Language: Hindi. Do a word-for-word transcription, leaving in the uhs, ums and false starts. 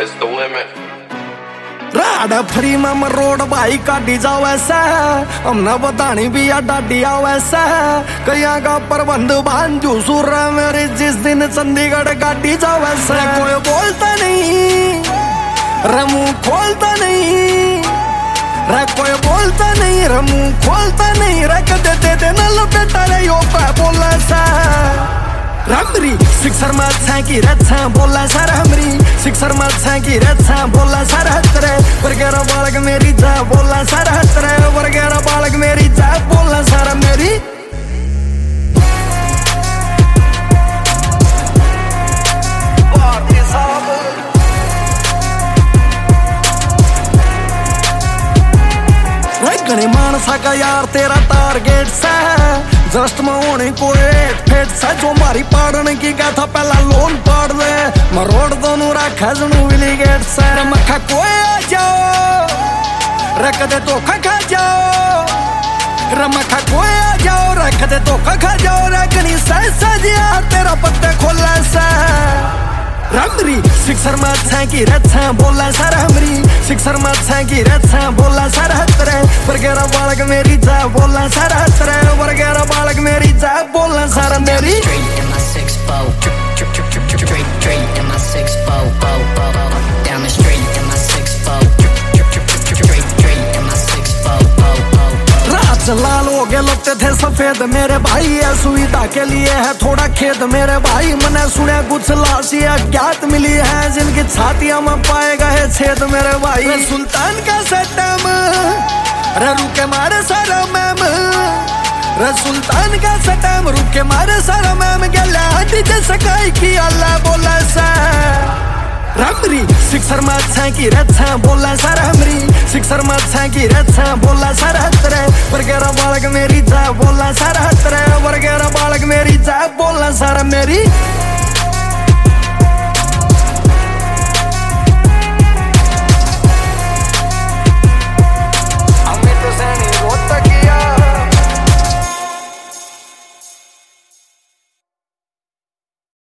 sky's the limit. Rod free में मरोड़ भाई काटी जाओ ऐसा हमने बतानी भी या डाडी आओ ऐसा कहीं का प्रबंध बांधू सुर मेरे जिस दिन चंडीगढ़ काटी जाओ ऐसा कोई बोलता नहीं रमू खोलता नहीं रे कोई बोलता नहीं रमू खोलता नहीं रख देते थे न लपेटा रे यो पे बोला सा रमरी सिक्सर में अच्छा की रच्छा बोला सर हमरी सिक्सर में अच्छा की रच्छा बोला सर हतरे वरगेरा बालक मेरी जा बोला सर हतरे वरगेरा बालक मेरी जा बोला सर मेरी गणे मानसा का यार तेरा टारगेट सा जस्ट में होने को एक फेट सा जो मारी पाड़ने की गाथा पहला लोन पाड़ दे मरोड़ दोनों रखा जनू विली गेट सा मक्खा कोई आ जाओ रख दे तो खा जाओ रमखा कोई आ जाओ रख दे तो खा जाओ रखनी सह सजिया तेरा पत्ते खोला सा रमरी सिक्सर में अच्छा की रच्छा बोला सर हमरी सिक्सर में अच्छा की रच्छा बोला सर हतरे वरगेरा बालक मेरी जा बोला सर हतरे वरगेरा बालक मेरी जा बोला सर मेरी लाल हो गए लगते थे सफेद मेरे भाई है सुविधा के लिए है थोड़ा खेद मेरे भाई मैंने सुने कुछ लाशियां अज्ञात मिली है जिनकी छातियां में पाए गए छेद मेरे भाई सुल्तान का सटम रे रुके मारे सारा मैम रे सुल्तान का सटम रुके मारे सारा मैम गला जैसे काई की अल्लाह बोला सा रमरी सिक्सर में अच्छा की रच्छा बोला सर हमरी सिक्सर में अच्छा की रच्छा बोला सर हतरे वरगेरा बालक मेरी जा बोला सर हतरे वरगेरा बालक मेरी जा बोला सर मेरी